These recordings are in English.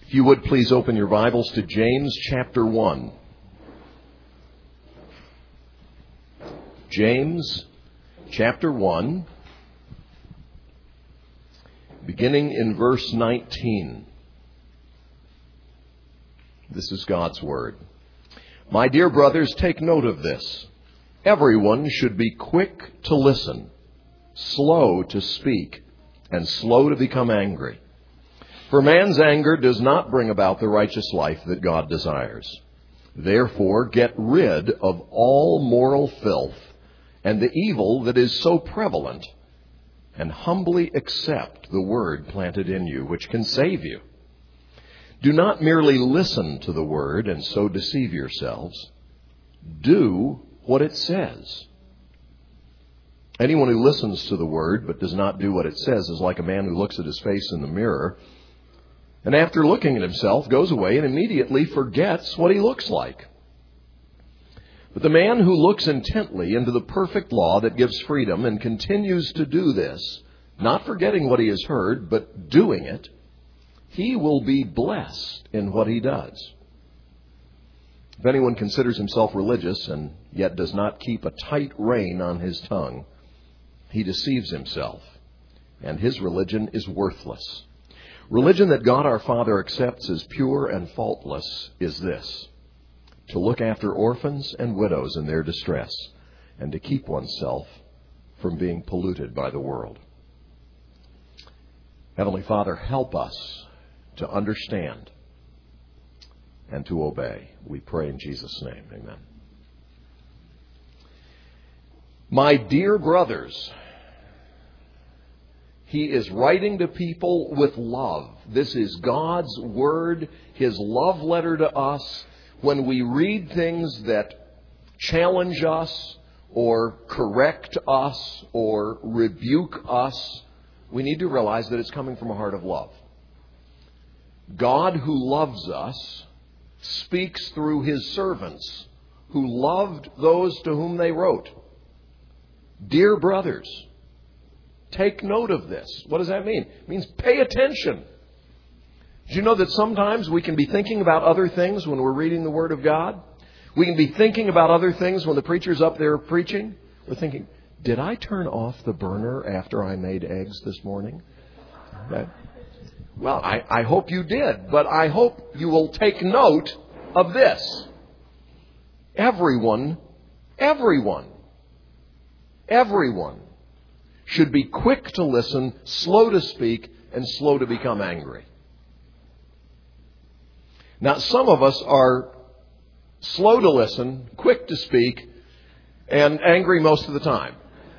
If you would please open your Bibles to James chapter 1. James chapter 1, beginning in verse 19. This is God's Word. My dear brothers, take note of this. Everyone should be quick to listen, slow to speak, and slow to become angry. For man's anger does not bring about the righteous life that God desires. Therefore, get rid of all moral filth and the evil that is so prevalent, and humbly accept the word planted in you, which can save you. Do not merely listen to the word and so deceive yourselves. Do what it says. Anyone who listens to the word but does not do what it says is like a man who looks at his face in the mirror, and after looking at himself, goes away and immediately forgets what he looks like. But the man who looks intently into the perfect law that gives freedom and continues to do this, not forgetting what he has heard, but doing it, he will be blessed in what he does. If anyone considers himself religious and yet does not keep a tight rein on his tongue, he deceives himself, and his religion is worthless. Religion that God our Father accepts as pure and faultless is this: to look after orphans and widows in their distress, and to keep oneself from being polluted by the world. Heavenly Father, help us to understand and to obey. We pray in Jesus' name. Amen. My dear brothers, he is writing to people with love. This is God's Word, His love letter to us. When we read things that challenge us or correct us or rebuke us, we need to realize that it's coming from a heart of love. God, who loves us, speaks through His servants who loved those to whom they wrote. Dear brothers, take note of this. What does that mean? It means pay attention. Do you know that sometimes we can be thinking about other things when we're reading the Word of God? We can be thinking about other things when the preacher's up there preaching. We're thinking, did I turn off the burner after I made eggs this morning? Well, I hope you did, but I hope you will take note of this. Everyone should be quick to listen, slow to speak, and slow to become angry. Now, some of us are slow to listen, quick to speak, and angry most of the time.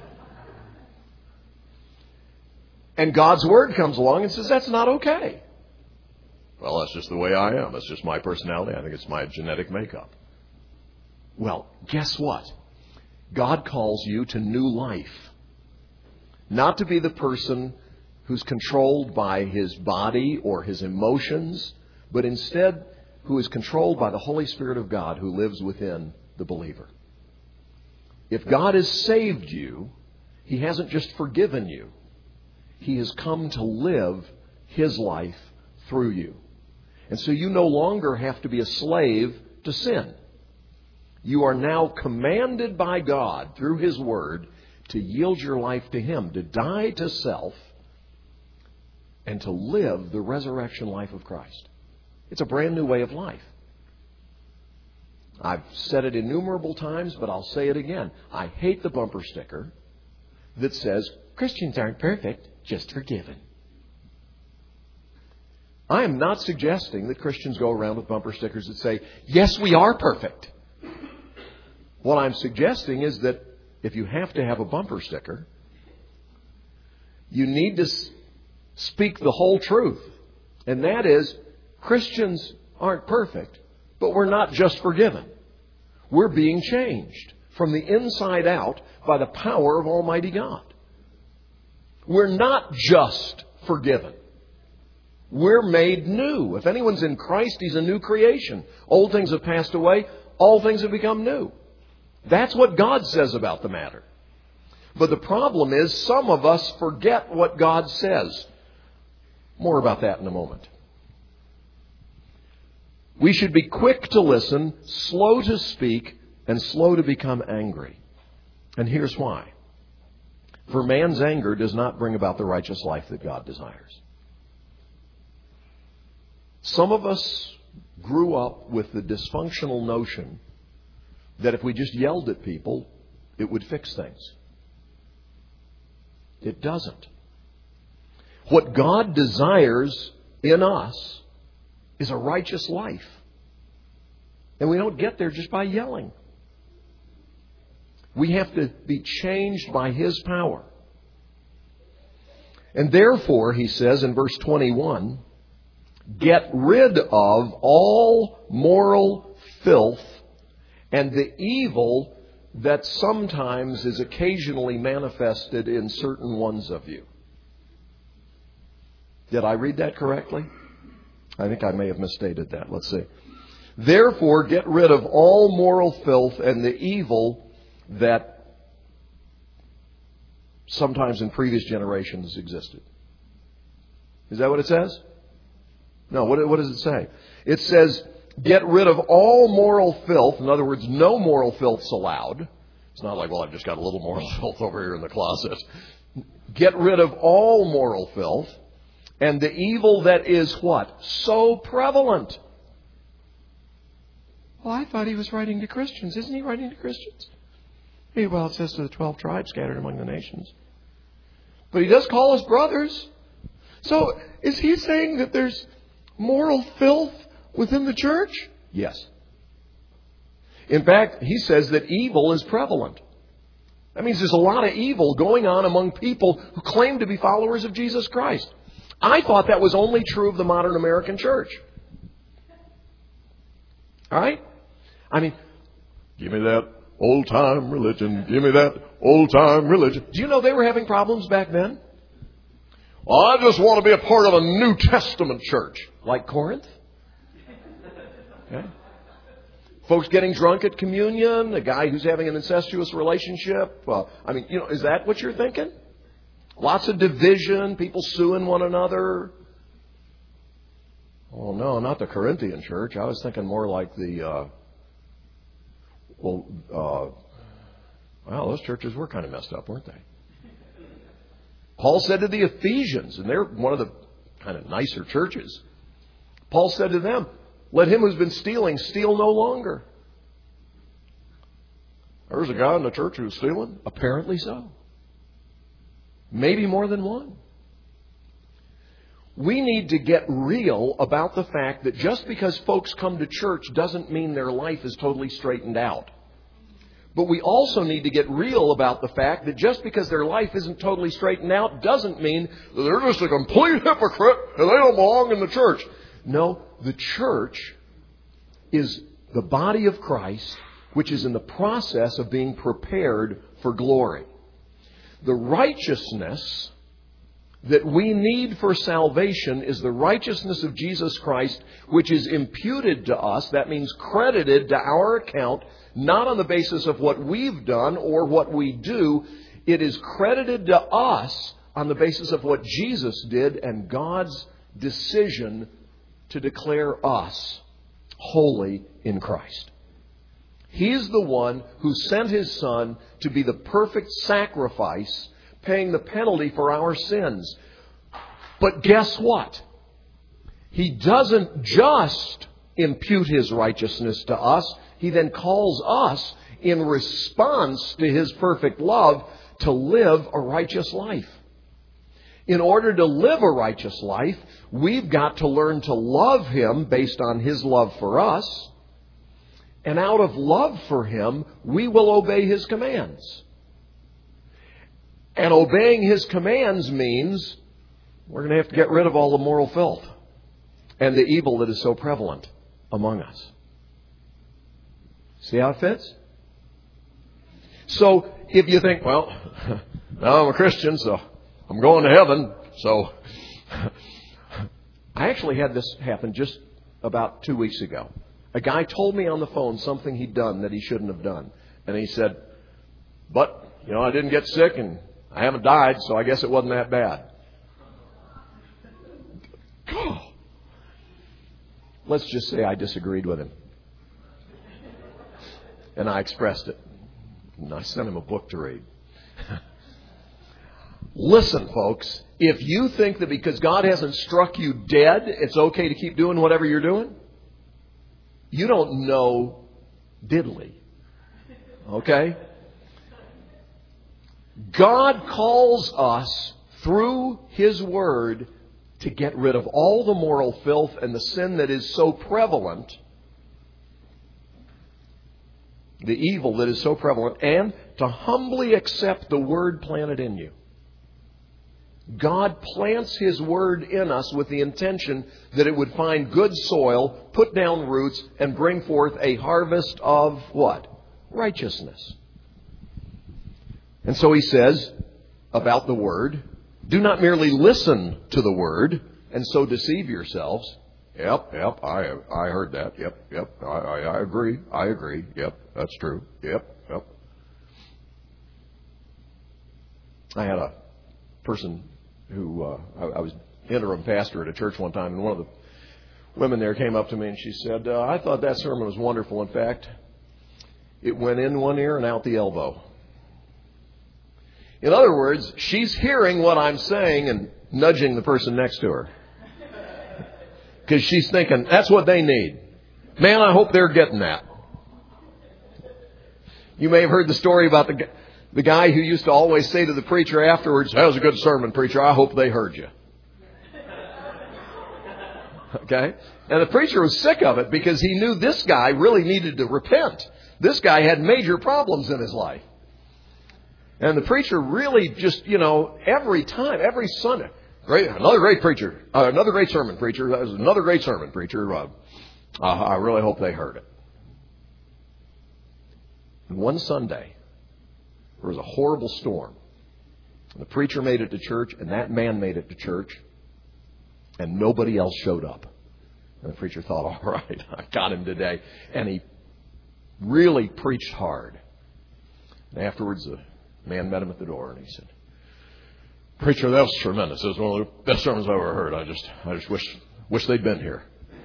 And God's Word comes along and says, that's not okay. Well, that's just the way I am. That's just my personality. I think it's my genetic makeup. Well, guess what? God calls you to new life. Not to be the person who's controlled by his body or his emotions, but instead who is controlled by the Holy Spirit of God who lives within the believer. If God has saved you, He hasn't just forgiven you. He has come to live His life through you. And so you no longer have to be a slave to sin. You are now commanded by God through His Word to yield your life to Him, to die to self, and to live the resurrection life of Christ. It's a brand new way of life. I've said it innumerable times, but I'll say it again. I hate the bumper sticker that says, Christians aren't perfect, just forgiven. I am not suggesting that Christians go around with bumper stickers that say, yes, we are perfect. What I'm suggesting is that if you have to have a bumper sticker, you need to speak the whole truth. And that is, Christians aren't perfect, but we're not just forgiven. We're being changed from the inside out by the power of Almighty God. We're not just forgiven. We're made new. If anyone's in Christ, he's a new creation. Old things have passed away. All things have become new. That's what God says about the matter. But the problem is some of us forget what God says. More about that in a moment. We should be quick to listen, slow to speak, and slow to become angry. And here's why. For man's anger does not bring about the righteous life that God desires. Some of us grew up with the dysfunctional notion that if we just yelled at people, it would fix things. It doesn't. What God desires in us is a righteous life. And we don't get there just by yelling. We have to be changed by His power. And therefore, he says in verse 21, get rid of all moral filth and the evil that sometimes is occasionally manifested in certain ones of you. Did I read that correctly? I think I may have misstated that. Let's see. Therefore, get rid of all moral filth and the evil that sometimes in previous generations existed. Is that what it says? No, what does it say? It says, get rid of all moral filth. In other words, no moral filth's allowed. It's not like, well, I've just got a little moral filth over here in the closet. Get rid of all moral filth and the evil that is what? So prevalent. Well, I thought he was writing to Christians. Isn't he writing to Christians? Well, it says to the 12 tribes scattered among the nations. But he does call us brothers. So is he saying that there's moral filth within the church? Yes. In fact, he says that evil is prevalent. That means there's a lot of evil going on among people who claim to be followers of Jesus Christ. I thought that was only true of the modern American church. All right? I mean, give me that old-time religion. Give me that old-time religion. Do you know they were having problems back then? Well, I just want to be a part of a New Testament church. Like Corinth? Okay. Folks getting drunk at communion, a guy who's having an incestuous relationship. Is that what you're thinking? Lots of division, people suing one another. Oh, no, not the Corinthian church. I was thinking more like those churches were kind of messed up, weren't they? Paul said to the Ephesians, and they're one of the kind of nicer churches. Paul said to them, let him who's been stealing steal no longer. There's a guy in the church who's stealing? Apparently so. Maybe more than one. We need to get real about the fact that just because folks come to church doesn't mean their life is totally straightened out. But we also need to get real about the fact that just because their life isn't totally straightened out doesn't mean that they're just a complete hypocrite and they don't belong in the church. No, the church is the body of Christ, which is in the process of being prepared for glory. The righteousness that we need for salvation is the righteousness of Jesus Christ, which is imputed to us. That means credited to our account, not on the basis of what we've done or what we do. It is credited to us on the basis of what Jesus did and God's decision to declare us holy in Christ. He's the one who sent His Son to be the perfect sacrifice, paying the penalty for our sins. But guess what? He doesn't just impute His righteousness to us. He then calls us, in response to His perfect love, to live a righteous life. In order to live a righteous life, we've got to learn to love Him based on His love for us. And out of love for Him, we will obey His commands. And obeying His commands means we're going to have to get rid of all the moral filth and the evil that is so prevalent among us. See how it fits? So if you think, well, now I'm a Christian, so I'm going to heaven. So I actually had this happen just about 2 weeks ago. A guy told me on the phone something he'd done that he shouldn't have done. And he said, but, I didn't get sick and I haven't died, so I guess it wasn't that bad. Let's just say I disagreed with him. And I expressed it. And I sent him a book to read. Listen, folks, if you think that because God hasn't struck you dead, it's okay to keep doing whatever you're doing, you don't know diddly. Okay? God calls us through His Word to get rid of all the moral filth and the sin that is so prevalent, the evil that is so prevalent, and to humbly accept the Word planted in you. God plants His Word in us with the intention that it would find good soil, put down roots, and bring forth a harvest of what? Righteousness. And so He says about the Word, do not merely listen to the Word and so deceive yourselves. Yep, I heard that. Yep, I agree. Yep, that's true. Yep. I had a person who, I was interim pastor at a church one time, and one of the women there came up to me and she said, I thought that sermon was wonderful. In fact, it went in one ear and out the elbow. In other words, she's hearing what I'm saying and nudging the person next to her. Because she's thinking, that's what they need. Man, I hope they're getting that. You may have heard the story about the guy who used to always say to the preacher afterwards, that was a good sermon, preacher. I hope they heard you. Okay? And the preacher was sick of it because he knew this guy really needed to repent. This guy had major problems in his life. And the preacher really just, every time, every Sunday, another great preacher, another great sermon, preacher. That was another great sermon, preacher. I really hope they heard it. And one Sunday, there was a horrible storm. And the preacher made it to church, and that man made it to church, and nobody else showed up. And the preacher thought, all right, I got him today. And he really preached hard. And afterwards, the man met him at the door, and he said, preacher, that was tremendous. It was one of the best sermons I've ever heard. I just wish they'd been here.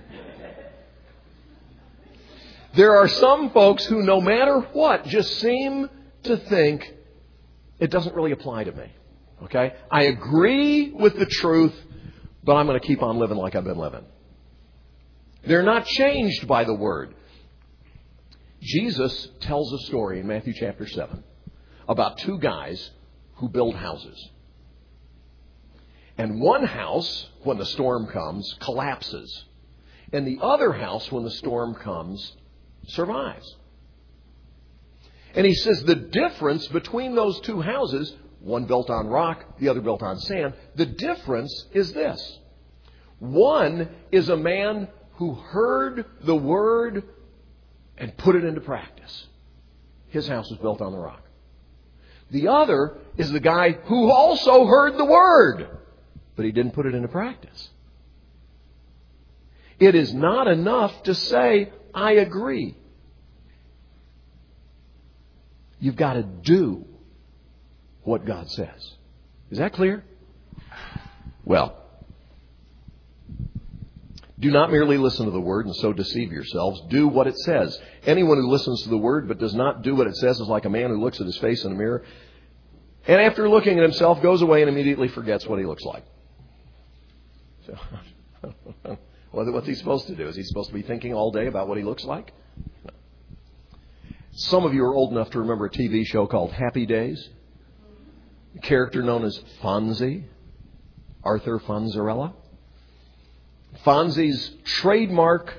There are some folks who, no matter what, just seem to think it doesn't really apply to me. Okay? I agree with the truth, but I'm going to keep on living like I've been living. They're not changed by the Word. Jesus tells a story in Matthew chapter 7 about two guys who build houses. And one house, when the storm comes, collapses. And the other house, when the storm comes, survives. And he says the difference between those two houses, one built on rock, the other built on sand, the difference is this. One is a man who heard the Word and put it into practice. His house was built on the rock. The other is the guy who also heard the Word, but he didn't put it into practice. It is not enough to say, I agree. You've got to do what God says. Is that clear? Well, do not merely listen to the Word and so deceive yourselves. Do what it says. Anyone who listens to the Word but does not do what it says is like a man who looks at his face in a mirror and after looking at himself goes away and immediately forgets what he looks like. So, what's he supposed to do? Is he supposed to be thinking all day about what he looks like? No. Some of you are old enough to remember a TV show called Happy Days. A character known as Fonzie, Arthur Fonzarella. Fonzie's trademark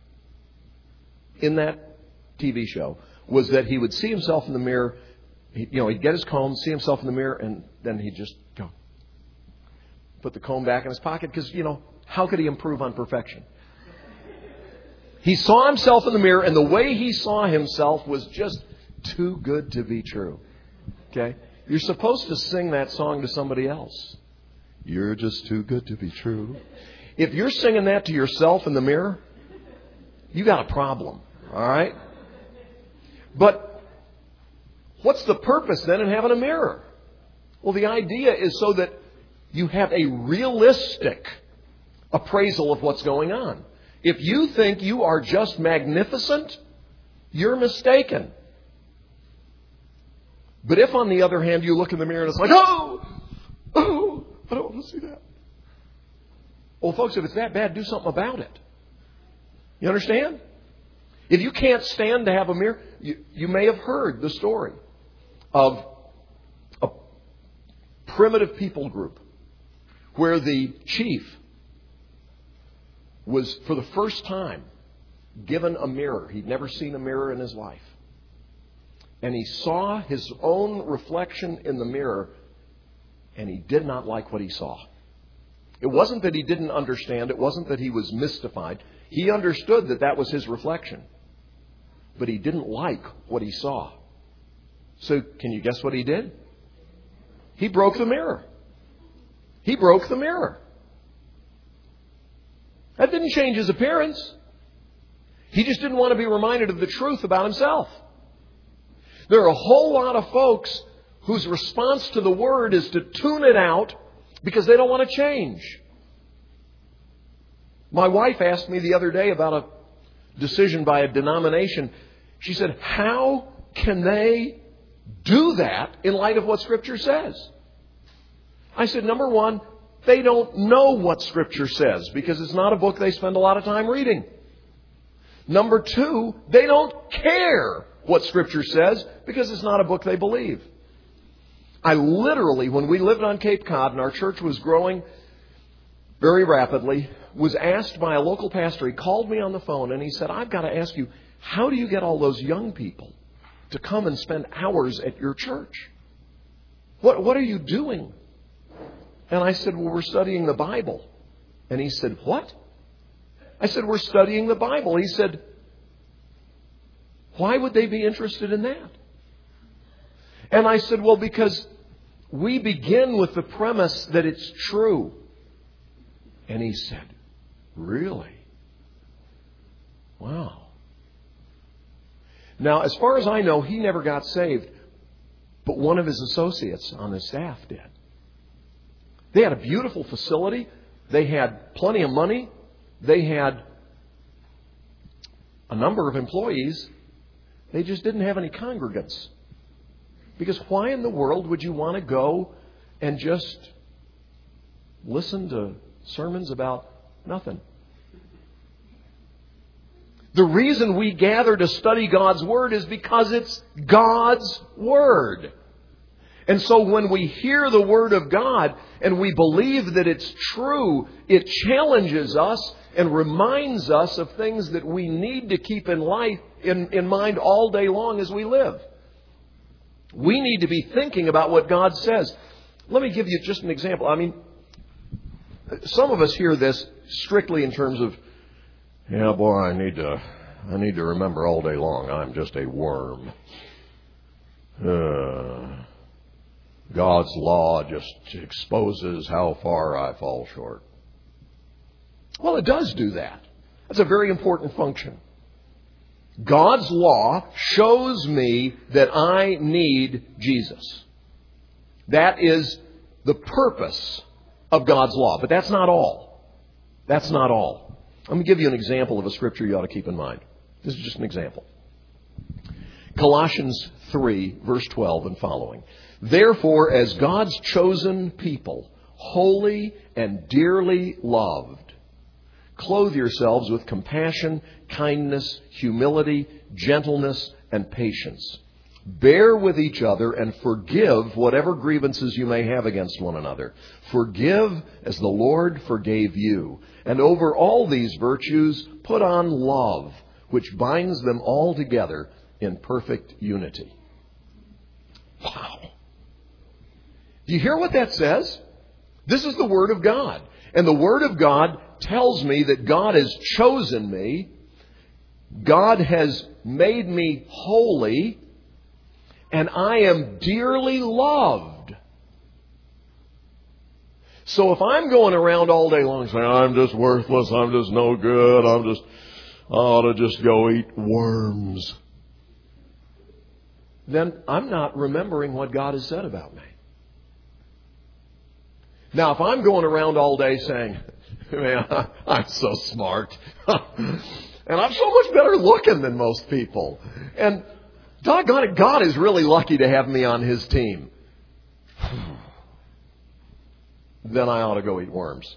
in that TV show was that he would see himself in the mirror. He'd get his comb, see himself in the mirror, and then he'd just go. Put the comb back in his pocket because, how could he improve on perfection? He saw himself in the mirror, and the way he saw himself was just too good to be true. Okay? You're supposed to sing that song to somebody else. You're just too good to be true. If you're singing that to yourself in the mirror, you got a problem. All right? But what's the purpose then in having a mirror? Well, the idea is so that you have a realistic appraisal of what's going on. If you think you are just magnificent, you're mistaken. But if, on the other hand, you look in the mirror and it's like, oh, I don't want to see that. Well, folks, if it's that bad, do something about it. You understand? If you can't stand to have a mirror, you may have heard the story of a primitive people group where the chief was, for the first time, given a mirror. He'd never seen a mirror in his life. And he saw his own reflection in the mirror, and he did not like what he saw. It wasn't that he didn't understand. It wasn't that he was mystified. He understood that that was his reflection. But he didn't like what he saw. So can you guess what he did? He broke the mirror. He broke the mirror. That didn't change his appearance. He just didn't want to be reminded of the truth about himself. There are a whole lot of folks whose response to the Word is to tune it out because they don't want to change. My wife asked me the other day about a decision by a denomination. She said, how can they do that in light of what Scripture says? I said, number one, they don't know what Scripture says because it's not a book they spend a lot of time reading. Number two, they don't care what Scripture says because it's not a book they believe. I literally, when we lived on Cape Cod and our church was growing very rapidly, was asked by a local pastor. He called me on the phone and he said, I've got to ask you, how do you get all those young people to come and spend hours at your church? What are you doing? And I said, well, we're studying the Bible. And he said, what? I said, we're studying the Bible. He said, why would they be interested in that? And I said, well, because we begin with the premise that it's true. And he said, really? Wow. Now, as far as I know, he never got saved, but one of his associates on his staff did. They had a beautiful facility. They had plenty of money. They had a number of employees. They just didn't have any congregants. Because why in the world would you want to go and just listen to sermons about nothing? The reason we gather to study God's Word is because it's God's Word. And so when we hear the Word of God and we believe that it's true, it challenges us and reminds us of things that we need to keep in mind all day long as we live. We need to be thinking about what God says. Let me give you just an example. I mean, some of us hear this strictly in terms of, yeah, boy, I need to remember all day long I'm just a worm. God's law just exposes how far I fall short. Well, it does do that. That's a very important function. God's law shows me that I need Jesus. That is the purpose of God's law. But that's not all. That's not all. Let me give you an example of a scripture you ought to keep in mind. This is just an example. Colossians 3, verse 12 and following. Therefore, as God's chosen people, holy and dearly loved, clothe yourselves with compassion, kindness, humility, gentleness, and patience. Bear with each other and forgive whatever grievances you may have against one another. Forgive as the Lord forgave you. And over all these virtues, put on love, which binds them all together in perfect unity. Wow. Do you hear what that says? This is the Word of God. And the Word of God tells me that God has chosen me. God has made me holy. And I am dearly loved. So if I'm going around all day long saying, I'm just worthless, I'm just no good, I ought to just go eat worms, then I'm not remembering what God has said about me. Now, if I'm going around all day saying, Man, I'm so smart. And I'm so much better looking than most people. And doggone it, God is really lucky to have me on His team. Then I ought to go eat worms.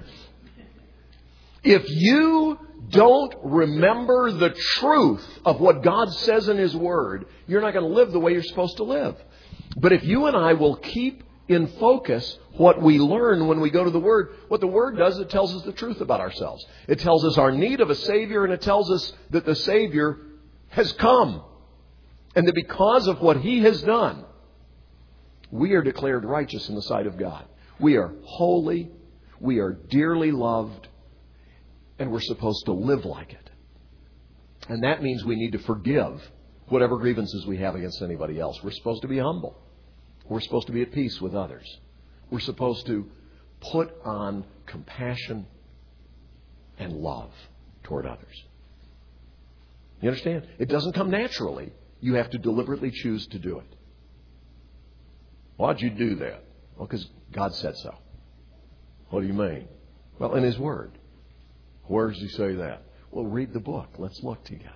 If you don't remember the truth of what God says in His Word, you're not going to live the way you're supposed to live. But if you and I will keep in focus what we learn when we go to the Word, what the Word does, it tells us the truth about ourselves. It tells us our need of a Savior, and it tells us that the Savior has come. And that because of what He has done, we are declared righteous in the sight of God. We are holy, we are dearly loved, and we're supposed to live like it. And that means we need to forgive whatever grievances we have against anybody else. We're supposed to be humble. We're supposed to be at peace with others. We're supposed to put on compassion and love toward others. You understand? It doesn't come naturally. You have to deliberately choose to do it. Why'd you do that? Well, because God said so. What do you mean? Well, in His Word. Where does He say that? Well, read the book. Let's look together.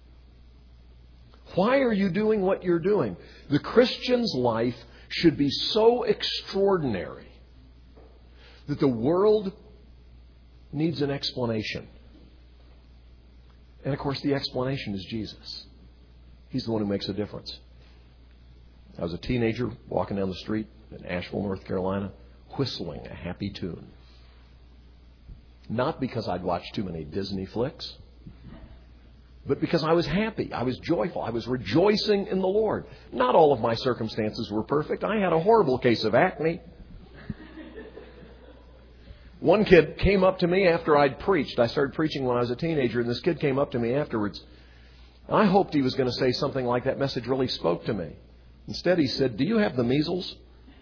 Why are you doing what you're doing? The Christian's life should be so extraordinary that the world needs an explanation. And of course, the explanation is Jesus. He's the one who makes a difference. I was a teenager walking down the street in Asheville, North Carolina, whistling a happy tune. Not because I'd watched too many Disney flicks, but because I was happy. I was joyful. I was rejoicing in the Lord. Not all of my circumstances were perfect. I had a horrible case of acne. One kid came up to me after I'd preached. I started preaching when I was a teenager, and this kid came up to me afterwards. I hoped he was going to say something like, that message really spoke to me. Instead, he said, "Do you have the measles?"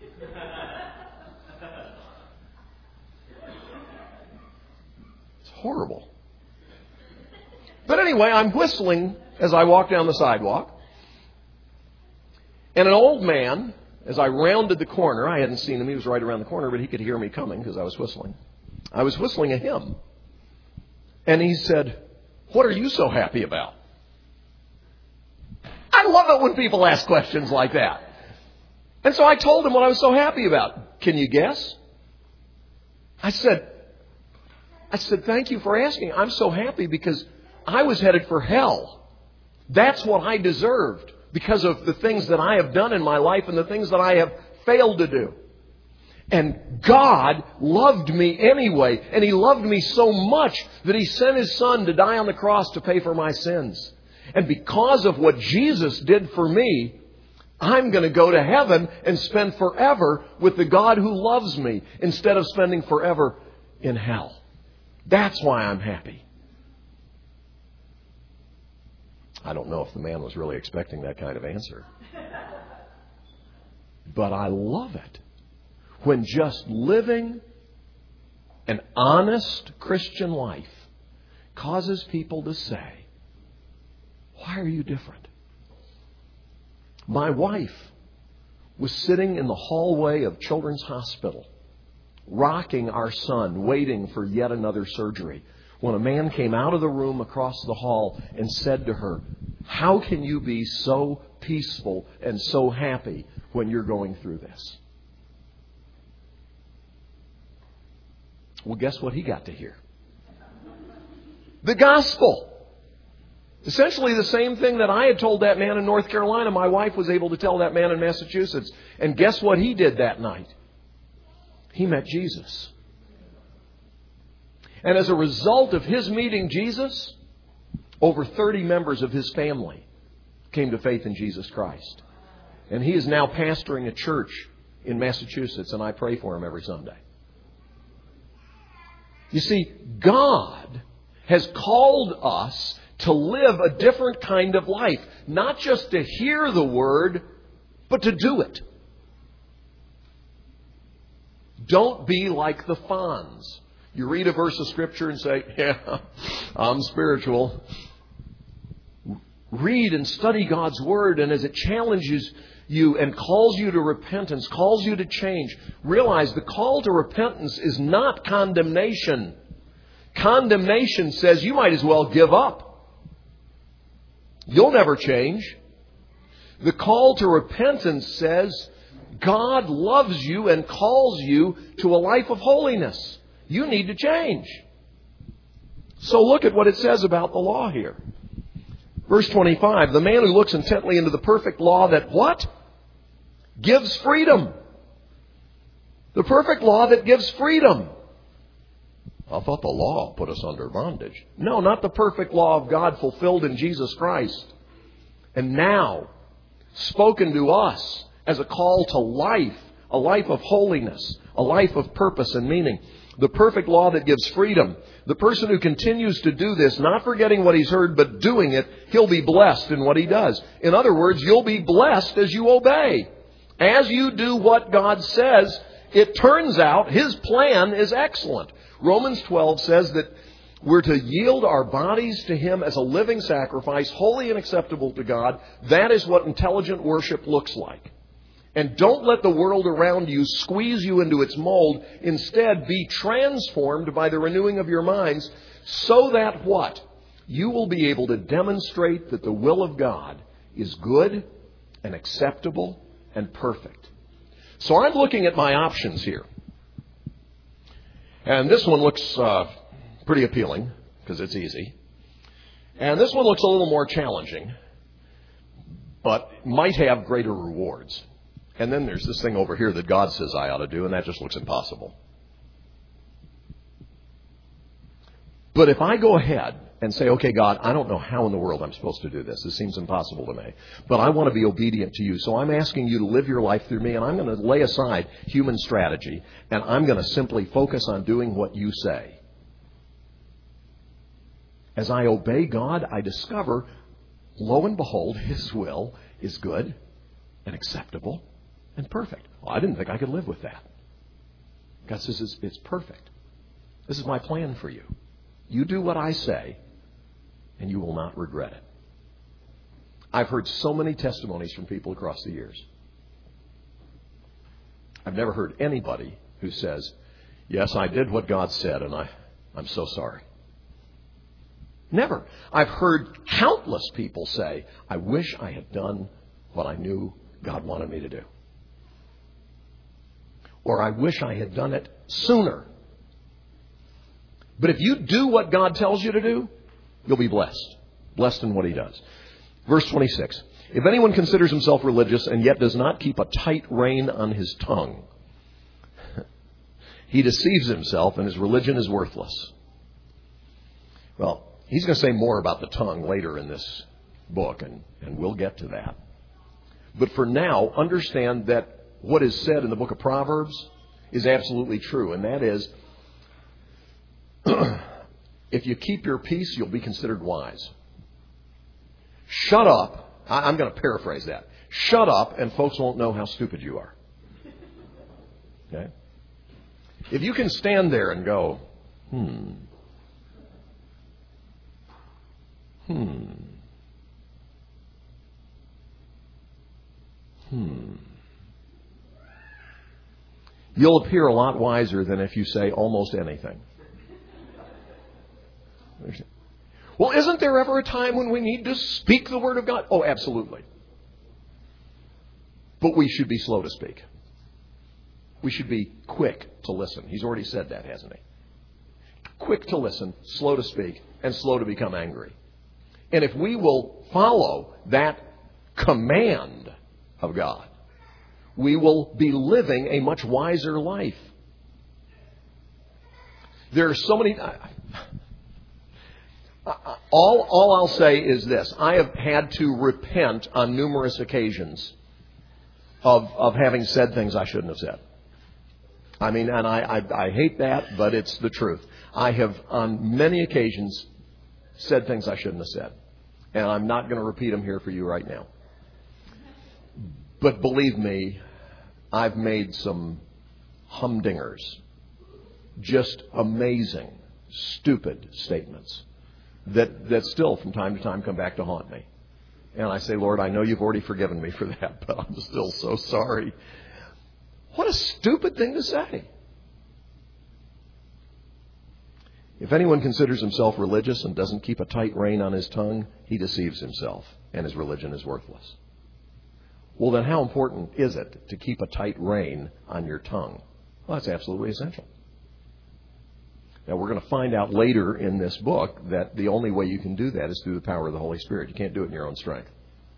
It's horrible. But anyway, I'm whistling as I walk down the sidewalk. And an old man, as I rounded the corner, I hadn't seen him, he was right around the corner, but he could hear me coming because I was whistling. I was whistling a hymn. And he said, "What are you so happy about?" I love it when people ask questions like that. And so I told him what I was so happy about. Can you guess? I said, "Thank you for asking. I'm so happy because I was headed for hell. That's what I deserved because of the things that I have done in my life and the things that I have failed to do. And God loved me anyway. And He loved me so much that He sent His Son to die on the cross to pay for my sins. And because of what Jesus did for me, I'm going to go to heaven and spend forever with the God who loves me instead of spending forever in hell. That's why I'm happy." I don't know if the man was really expecting that kind of answer. But I love it when just living an honest Christian life causes people to say, "Why are you different?" My wife was sitting in the hallway of Children's Hospital, rocking our son, waiting for yet another surgery, when a man came out of the room across the hall and said to her, "How can you be so peaceful and so happy when you're going through this?" Well, guess what he got to hear? The gospel. Essentially the same thing that I had told that man in North Carolina, my wife was able to tell that man in Massachusetts. And guess what he did that night? He met Jesus. And as a result of his meeting Jesus, over 30 members of his family came to faith in Jesus Christ. And he is now pastoring a church in Massachusetts, and I pray for him every Sunday. You see, God has called us to live a different kind of life. Not just to hear the Word, but to do it. Don't be like the Fonz. You read a verse of Scripture and say, "Yeah, I'm spiritual." read and study God's Word, and as it challenges you and calls you to repentance, calls you to change, realize the call to repentance is not condemnation. Condemnation says you might as well give up. You'll never change. The call to repentance says God loves you and calls you to a life of holiness. You need to change. So look at what it says about the law here. Verse 25, the man who looks intently into the perfect law that what? Gives freedom. The perfect law that gives freedom. I thought the law put us under bondage. No, not the perfect law of God fulfilled in Jesus Christ. And now, spoken to us as a call to life, a life of holiness, a life of purpose and meaning. The perfect law that gives freedom. The person who continues to do this, not forgetting what he's heard, but doing it, he'll be blessed in what he does. In other words, you'll be blessed as you obey. As you do what God says, it turns out His plan is excellent. Romans 12 says that we're to yield our bodies to Him as a living sacrifice, holy and acceptable to God. That is what intelligent worship looks like. And don't let the world around you squeeze you into its mold. Instead, be transformed by the renewing of your minds so that what? You will be able to demonstrate that the will of God is good and acceptable and perfect. So I'm looking at my options here. And this one looks pretty appealing because it's easy. And this one looks a little more challenging, but might have greater rewards. And then there's this thing over here that God says I ought to do, and that just looks impossible. But if I go ahead and say, okay, God, I don't know how in the world I'm supposed to do this. This seems impossible to me. But I want to be obedient to you. So I'm asking you to live your life through me, and I'm going to lay aside human strategy, and I'm going to simply focus on doing what you say. As I obey God, I discover, lo and behold, His will is good and acceptable and perfect. Well, I didn't think I could live with that. God says it's perfect. This is my plan for you. You do what I say, and you will not regret it. I've heard so many testimonies from people across the years. I've never heard anybody who says, yes, I did what God said, and I'm so sorry. Never. I've heard countless people say, I wish I had done what I knew God wanted me to do. Or I wish I had done it sooner. But if you do what God tells you to do, you'll be blessed. Blessed in what He does. Verse 26. If anyone considers himself religious and yet does not keep a tight rein on his tongue, he deceives himself and his religion is worthless. Well, he's going to say more about the tongue later in this book, and we'll get to that. But for now, understand that what is said in the book of Proverbs is absolutely true, and that is, if you keep your peace, you'll be considered wise. Shut up. I'm going to paraphrase that. Shut up, and folks won't know how stupid you are. Okay? If you can stand there and go, you'll appear a lot wiser than if you say almost anything. Well, isn't there ever a time when we need to speak the Word of God? Oh, absolutely. But we should be slow to speak. We should be quick to listen. He's already said that, hasn't he? Quick to listen, slow to speak, and slow to become angry. And if we will follow that command of God, we will be living a much wiser life. There are so many... All I'll say is this. I have had to repent on numerous occasions of having said things I shouldn't have said. I mean, and I hate that, but it's the truth. I have on many occasions said things I shouldn't have said. And I'm not going to repeat them here for you right now. But believe me, I've made some humdingers. Just amazing, stupid statements that still from time to time come back to haunt me. And I say, Lord, I know you've already forgiven me for that, but I'm still so sorry. What a stupid thing to say. If anyone considers himself religious and doesn't keep a tight rein on his tongue, he deceives himself, and his religion is worthless. Well, then how important is it to keep a tight rein on your tongue? Well, that's absolutely essential. Now, we're going to find out later in this book that the only way you can do that is through the power of the Holy Spirit. You can't do it in your own strength.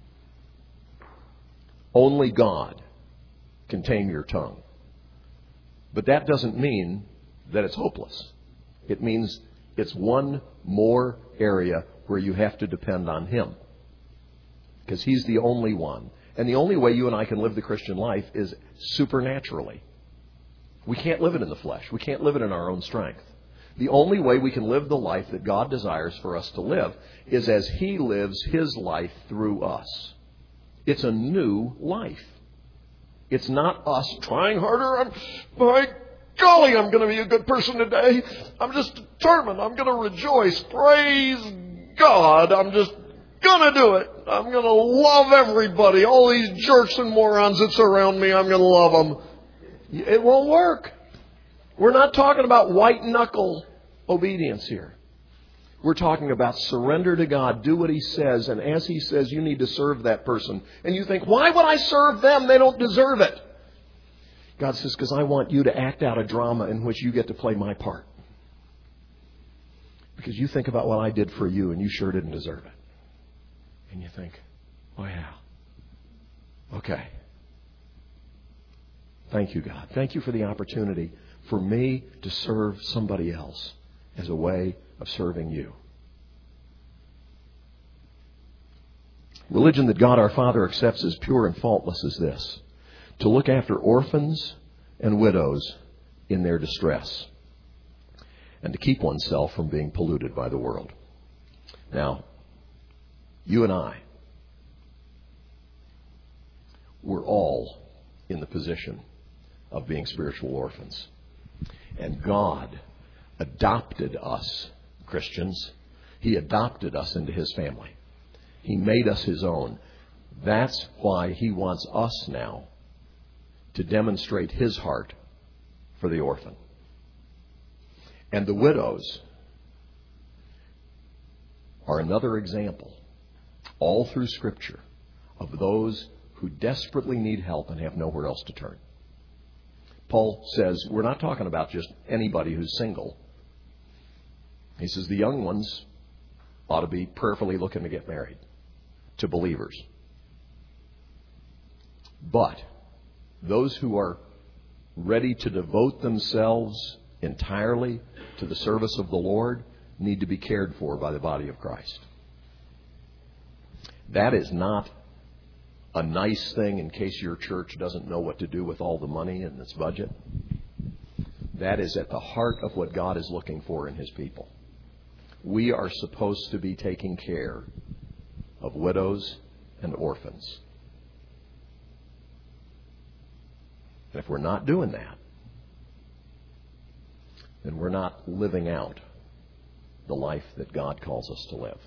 Only God can tame your tongue. But that doesn't mean that it's hopeless. It means it's one more area where you have to depend on Him. Because He's the only one. And the only way you and I can live the Christian life is supernaturally. We can't live it in the flesh. We can't live it in our own strength. The only way we can live the life that God desires for us to live is as He lives His life through us. It's a new life. It's not us trying harder. By golly, I'm going to be a good person today. I'm just determined. I'm going to rejoice. Praise God. I'm just going to do it. I'm going to love everybody. All these jerks and morons that surround me, I'm going to love them. It won't work. We're not talking about white-knuckle obedience here. We're talking about surrender to God. Do what He says. And as He says, you need to serve that person. And you think, why would I serve them? They don't deserve it. God says, because I want you to act out a drama in which you get to play my part. Because you think about what I did for you and you sure didn't deserve it. And you think, oh yeah. Okay. Thank you, God. Thank you for the opportunity for me to serve somebody else as a way of serving you. Religion that God our Father accepts as pure and faultless is this: to look after orphans and widows in their distress, and to keep oneself from being polluted by the world. Now, you and I, we're all in the position of being spiritual orphans. And God adopted us, Christians. He adopted us into His family. He made us His own. That's why He wants us now to demonstrate His heart for the orphan. And the widows are another example, all through Scripture, of those who desperately need help and have nowhere else to turn. Paul says, we're not talking about just anybody who's single. He says the young ones ought to be prayerfully looking to get married to believers. But those who are ready to devote themselves entirely to the service of the Lord need to be cared for by the body of Christ. That is not a nice thing in case your church doesn't know what to do with all the money in its budget. That is at the heart of what God is looking for in His people. We are supposed to be taking care of widows and orphans. And if we're not doing that, then we're not living out the life that God calls us to live.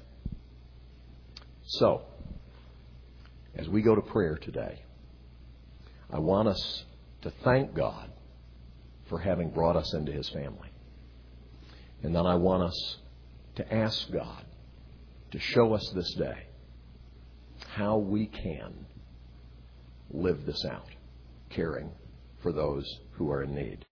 So, as we go to prayer today, I want us to thank God for having brought us into His family. And then I want us to ask God to show us this day how we can live this out, caring for those who are in need.